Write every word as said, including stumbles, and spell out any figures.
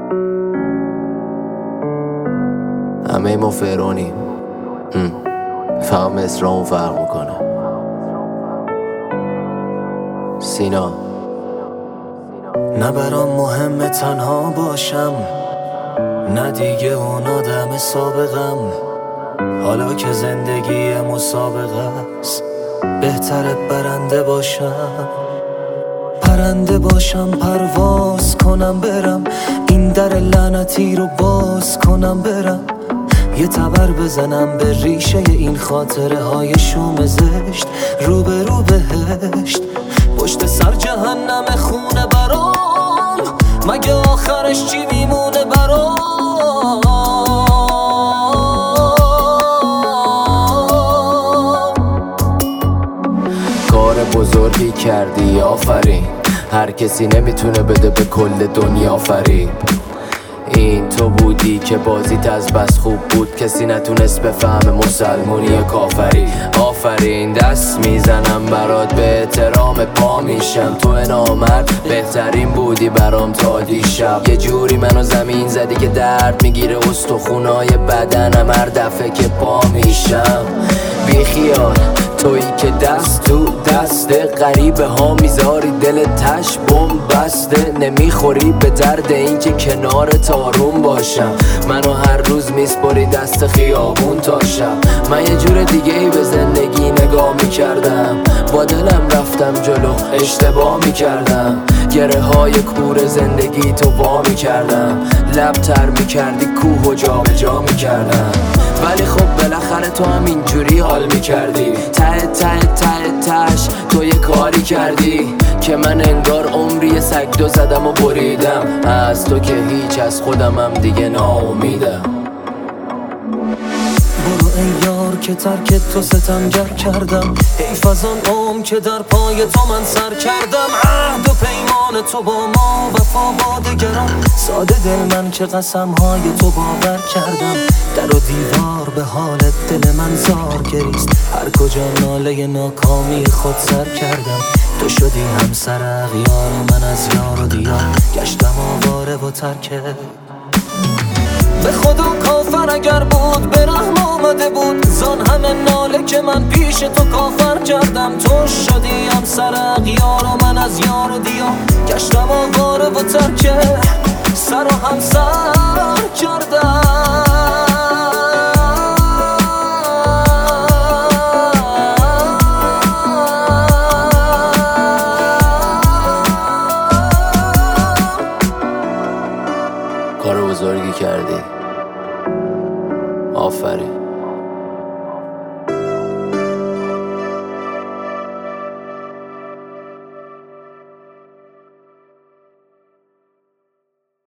همه ما فرعونیم، فقط مصرامون فرق میکنه. سینا. نه برام مهمه تنها باشم، نه دیگه اون آدم سابقم. حالا که زندگی مسابقه است، بهتره برنده باشم. پرنده باشم، پرواز کنم برم، این در لعنتی رو باز کنم برم. یه تبر بزنم به ریشه این خاطره های شوم زشت، رو به رو بهشت. پشت سر جهنم خونه برام، مگه آخرش چی میمونه برام؟ کار بزرگی کردی آفرین، هر کسی نمیتونه بده به کل دنیا آفرین. این تو بودی که بازیت از بس خوب بود، کسی نتونست بفهم مسلمونی یا کافری. آفرین، دست میزنم برات به احترام پا میشم. تو نامرد بهترین بودی برام تا دیشب. یه جوری منو زمین زدی که درد میگیره استخونای بدنم هر دفعه که پا میشم. بی خیال تویی که دست تو دست غریبه ها میذاری، دل تش بم بسته. نمیخوری به درد این که کنار تارون باشم. منو هر روز میسپاری دست خیابون تا شب. من یه جور دیگه ای به زندگی نگاه میکردم، با دلم رفتم جلو اشتباه میکردم. گره های کور زندگی تو وا میکردم، لب تر میکردی کوه و جا به جا میکردم. ولی خب بالاخره تو هم اینجوری حال میکردی. ته ته ته تش تو یه کاری کردی که من انگار عمری سگ دو زدم و بریدم. از تو که هیچ، از خودم هم دیگه ناامیدم. برو ای یار که ترک تو ستمگر کردم، حیف از آن عمر که در پای تو من سر کردم. عهد و پیمان تو با ما، وفا با دگران. ساده دل من که قسمهای تو باور کردم. در و دیوار به حال دل من زار گریست، هر کجا ناله ناکامی خود سر کردم. تو شدی همسر اغیار و من از یار و دیار گشتم آواره و ترکه. به خدا کافر اگر بود به رحم آمده بود، زان همه ناله که من پیش تو کافر کردم. تو شدی همسر اغیار و من از یار و دیار گشتم آواره و ترکه. سر و همسر کردم. کار بزرگی کردی، آفرین.